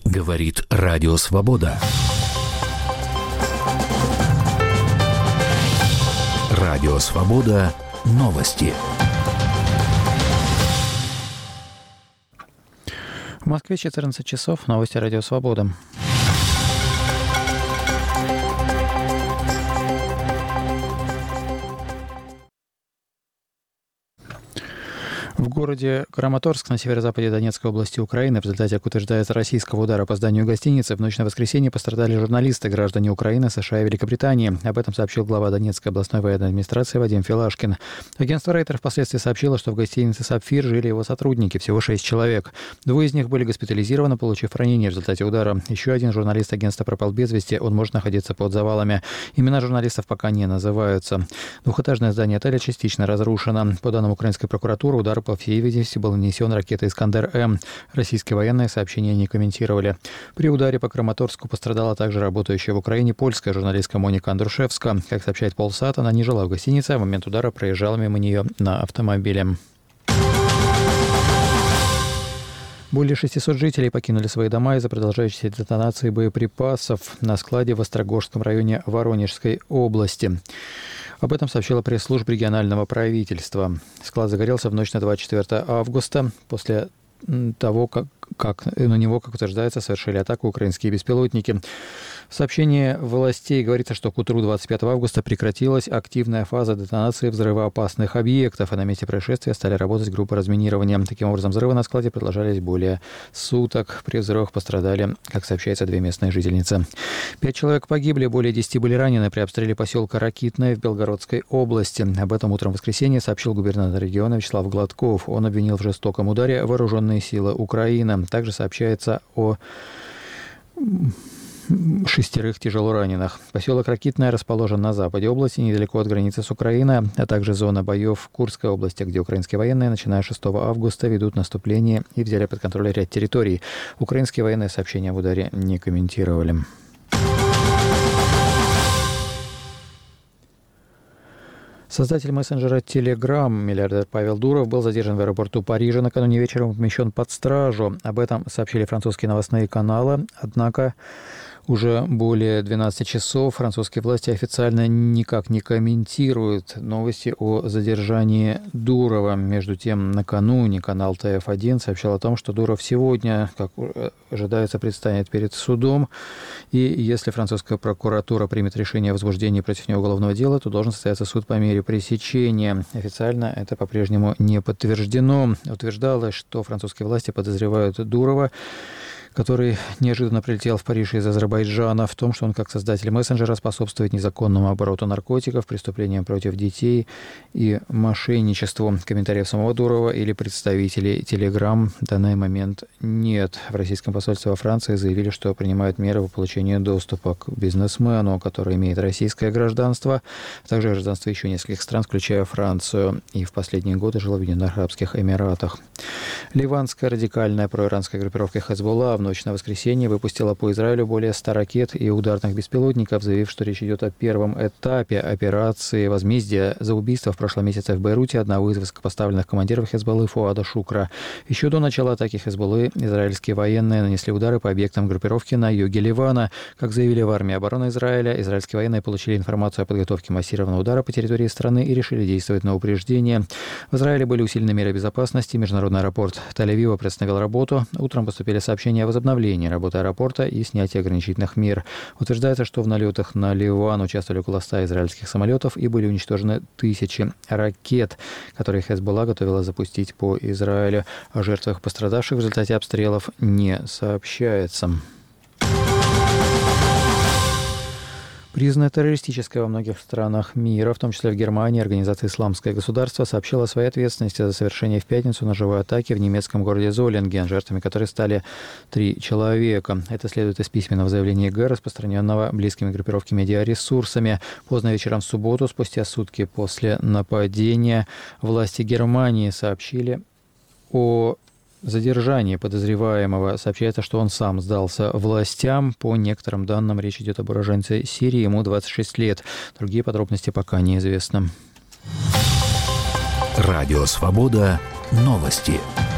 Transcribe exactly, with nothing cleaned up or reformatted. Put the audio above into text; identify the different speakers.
Speaker 1: Говорит Радио Свобода. Радио Свобода. Новости.
Speaker 2: В Москве четырнадцать часов. Новости Радио Свобода. В городе Краматорск на северо-западе Донецкой области Украины в результате, как утверждается, российского удара по зданию гостиницы в ночь на воскресенье пострадали журналисты, граждане Украины, США и Великобритании. Об этом сообщил глава Донецкой областной военной администрации Вадим Филашкин. Агентство Рейтер впоследствии сообщило, что в гостинице «Сапфир» жили его сотрудники, всего шесть человек. Двое из них были госпитализированы, получив ранения в результате удара. Еще один журналист агентства пропал без вести, он может находиться под завалами. Имена журналистов пока не называются. Двухэтажное здание отеля частично разрушено. По данным украинской прокуратуры, удар по всей видимости был нанесен ракетой «Искандер-М». Российские военные сообщения не комментировали. При ударе по Краматорску пострадала также работающая в Украине польская журналистка Моника Андрушевска. Как сообщает Полсат, она не жила в гостинице, а в момент удара проезжала мимо нее на автомобиле. Более шестисот жителей покинули свои дома из-за продолжающейся детонации боеприпасов на складе в Острогожском районе Воронежской области. Об этом сообщила пресс-служба регионального правительства. Склад загорелся в ночь на двадцать четвёртое августа. После того, как, как на него, как утверждается, совершили атаку украинские беспилотники. В сообщении властей говорится, что к утру двадцать пятого августа прекратилась активная фаза детонации взрывоопасных объектов, а на месте происшествия стали работать группы разминирования. Таким образом, взрывы на складе продолжались более суток. При взрывах пострадали, как сообщается, две местные жительницы. Пять человек погибли, более десяти были ранены при обстреле поселка Ракитное в Белгородской области. Об этом утром в воскресенье сообщил губернатор региона Вячеслав Гладков. Он обвинил в жестоком ударе вооруженные силы Украины. Также сообщается о шестерых тяжелораненых. Поселок Ракитное расположен на западе области, недалеко от границы с Украиной, а также зона боев в Курской области, где украинские военные, начиная с шестого августа, ведут наступление и взяли под контроль ряд территорий. Украинские военные сообщения об ударе не комментировали. Создатель мессенджера Telegram, миллиардер Павел Дуров, был задержан в аэропорту Парижа. Накануне вечером помещен под стражу. Об этом сообщили французские новостные каналы. Однако уже более двенадцати часов французские власти официально никак не комментируют новости о задержании Дурова. Между тем, накануне канал Тэ Эф один сообщал о том, что Дуров сегодня, как ожидается, предстанет перед судом. И если французская прокуратура примет решение о возбуждении против него уголовного дела, то должен состояться суд по мере пресечения. Официально это по-прежнему не подтверждено. Утверждалось, что французские власти подозревают Дурова, который неожиданно прилетел в Париж из Азербайджана, в том, что он как создатель мессенджера способствует незаконному обороту наркотиков, преступлениям против детей и мошенничеству. Комментариев самого Дурова или представителей Telegram в данный момент нет. В российском посольстве во Франции заявили, что принимают меры по получению доступа к бизнесмену, который имеет российское гражданство, а также гражданство еще нескольких стран, включая Францию, и в последние годы жил в Объединенных Арабских Эмиратах. Ливанская радикальная проиранская группировка Хезболла в ночь на воскресенье выпустила по Израилю более ста ракет и ударных беспилотников, заявив, что речь идет о первом этапе операции возмездия за убийство в прошлом месяце в Бейруте одного из высокопоставленных командиров Хезболлы Фуада Шукра. Еще до начала атаки Хезболлы израильские военные нанесли удары по объектам группировки на юге Ливана. Как заявили в армии обороны Израиля, израильские военные получили информацию о подготовке массированного удара по территории страны и решили действовать на упреждение. В Израиле были усилены меры безопасности. Международный аэропорт Тель-Авива приостановил работу. Утром поступили сообщения о возобновлении работы аэропорта и снятии ограничительных мер. Утверждается, что в налетах на Ливан участвовали около ста израильских самолетов и были уничтожены тысячи ракет, которые Хезболла готовила запустить по Израилю. О жертвах, пострадавших в результате обстрелов, не сообщается. Признанная террористической во многих странах мира, в том числе в Германии, организация «Исламское государство» сообщила о своей ответственности за совершение в пятницу ножевой атаки в немецком городе Золинген, жертвами которой стали три человека. Это следует из письменного заявления гэ, распространенного близкими группировки медиаресурсами. Поздно вечером в субботу, спустя сутки после нападения, власти Германии сообщили о задержание подозреваемого. Сообщается, что он сам сдался властям. По некоторым данным, речь идет об уроженце Сирии, ему двадцать шесть лет. Другие подробности пока неизвестны.
Speaker 1: Радио Свобода. Новости.